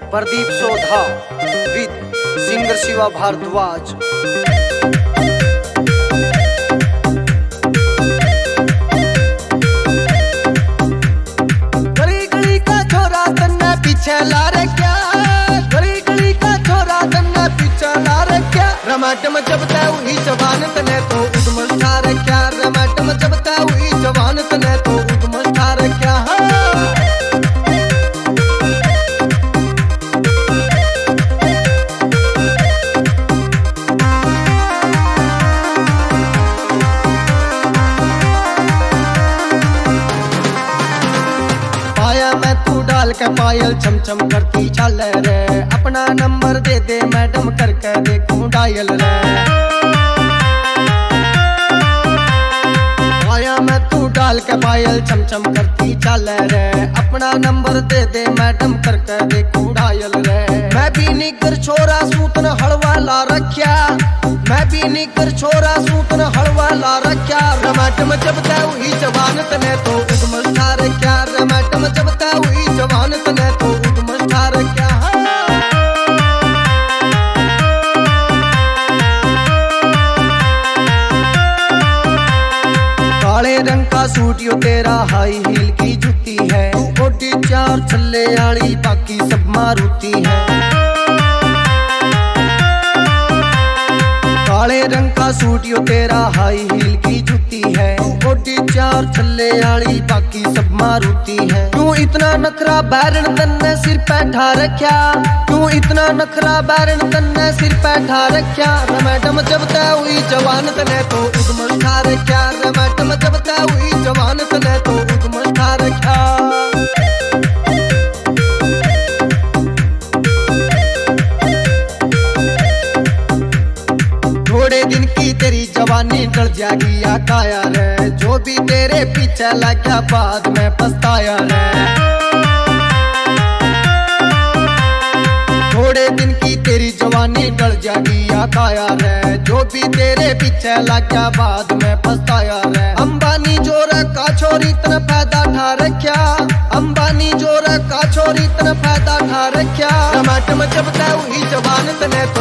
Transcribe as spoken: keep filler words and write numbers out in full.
Pradeep Sodha with singer Shiva Bharadwaj. गली गली का छोरा तन्ने पीछे ला रे क्या, गली गली का छोरा तन्ने पीछे ला रे क्या। रमाटम जब तै हुई जवान तने तो उदम ठार क्या, रमाटम जब तै हुई जवान तने तो उदम ठार क्या। पाया मैं तू डाल के पायल छम छम करती चल रे, अपना नंबर दे दे मैडम करके देखूं डायल रे। पाया मैं तू डाल के पायल छम छम करती चल रे, अपना नंबर दे दे मैडम करके देखूं डायल रे। मैं भी निकर छोरा सूतन हलवा ला रख्या, मैं भी निकर छोरा सूतन हलवा ला रख्या। रमाटम जब तै हुई जवान तने तो उदम ठार क्या, रमाटम जब तै हुई जवान तने तो उदम ठार क्या। काले रंग का सूट यो तेरा हाई हील की जुती है, तू ओटी चार छल्ले आली बाकी सब मारुति है। काले रंग का सूट यो तेरा हाई हील की जुती है, तू ओटी चार छल्ले आली बाकी सब मारुति है। तू इतना नखरा बैरन तन्ने सिर पे ठा रख्या, तू इतना नखरा बैरन तन्ने सिर पे ठा रख्या। रमाटम जब तै हुई जवान तने तो उदम ठार क्या, रमाटम जब तै हुई जवान तने तो उदम ठार क्या। थोड़े दिन की तेरी जवानी टल जाएगी या काया रे, जो भी तेरे पीछे लग गया बाद में पछताया रे। थोड़े दिन की तेरी जवानी टल जाएगी या काया रे, जो भी तेरे पीछे लग गया बाद में पछताया रे। अंबानी जोर का छोरी तन फायदा ठा रख्या, अंबानी जोर का छोरी तन फायदा ठा रख्या। रमाटम जब तै हुई जवान तने